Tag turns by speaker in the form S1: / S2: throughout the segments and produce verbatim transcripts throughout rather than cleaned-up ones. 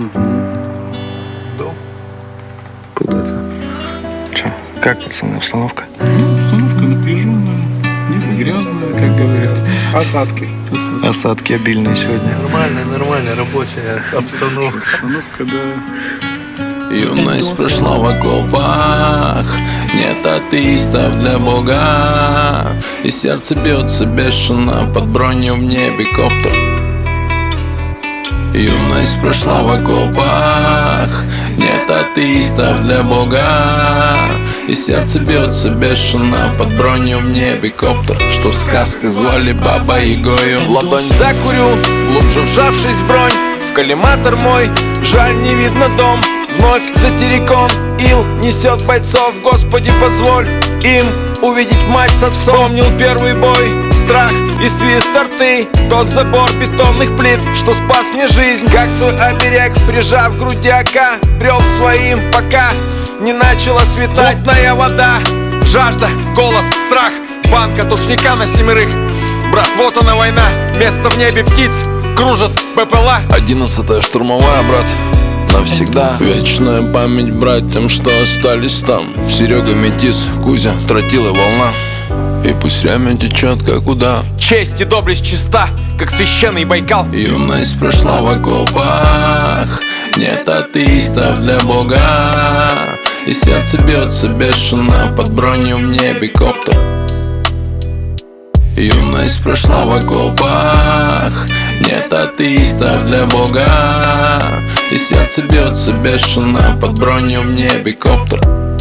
S1: Дом.
S2: Куда-то.
S1: Че, как, пацаны, обстановка?
S2: Ну, установка напряженная, небо грязное, как говорят.
S1: Осадки.
S2: Осадки.
S1: Осадки обильные сегодня.
S3: Нормальная, нормальная рабочая обстановка.
S2: Обстановка, да.
S4: Юность прошла в окопах, нет атеистов для Бога. И сердце бьется бешено под бронью в небе коптер. Юность прошла в окопах, нет атеистов для Бога. И сердце бьется бешено под бронью в небе коптер, что в сказках звали Бабой Ягою.
S5: Ладонь закурю, глубже вжавшись в бронь. В коллиматор мой, жаль, не видно дом. Вновь за террикон ил несет бойцов. Господи, позволь им увидеть мать с отцом. Вспомнил первый бой, страх и свист рты. Тот забор бетонных плит, что спас мне жизнь. Как свой оберег, прижав к груди ока, брел своим, пока не начало светать. Мутная вода, жажда, голод, страх. Банка тушника на семерых. Брат, вот она война, место в небе птиц. Кружат БПЛА.
S4: Одиннадцатая штурмовая, брат, навсегда. Вечная память братьям, что остались там. Серега Метис, Кузя, Тротил и Волна. И пусть время течет как удав.
S5: Честь и доблесть чиста, как священный Байкал.
S4: Юность прошла в окопах, нет атеистов для Бога. И сердце бьется бешено под бронью в небе коптер. Юность прошла в окопах, нет атеистов для Бога. И сердце бьется бешено под бронью в небе коптер.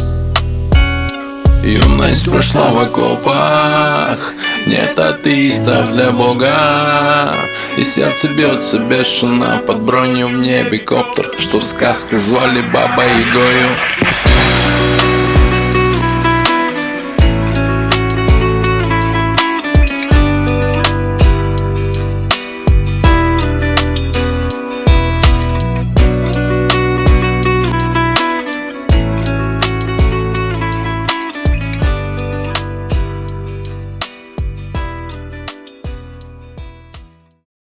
S4: Юность прошла в окопах, нет атеистов для Бога. И сердце бьется бешено под бронью в небе коптер, что в сказках звали Бабой Ягою.